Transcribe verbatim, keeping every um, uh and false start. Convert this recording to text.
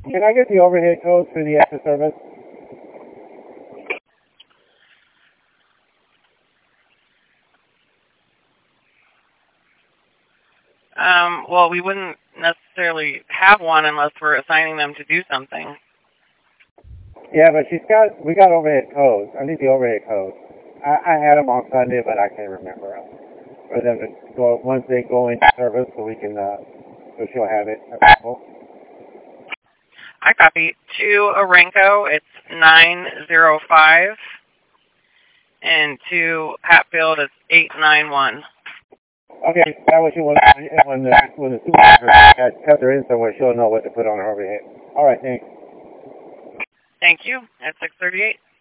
Can I get the overhead codes for the extra service? Um, well, we wouldn't necessarily have one unless we're assigning them to do something. Yeah, but she's got, we got overhead codes. I need the overhead codes. I, I had them on Sunday, but I can't remember them. For them to go, once they go into service, so we can, uh, so she'll have it available. I copy. To Orenco, it's nine zero five, and to Hatfield, it's eight nine one. Okay, that was she when, when the, when the supervisor had kept her in somewhere, she'll know what to put on her overhead. All right, thanks. Thank you. At six thirty-eight.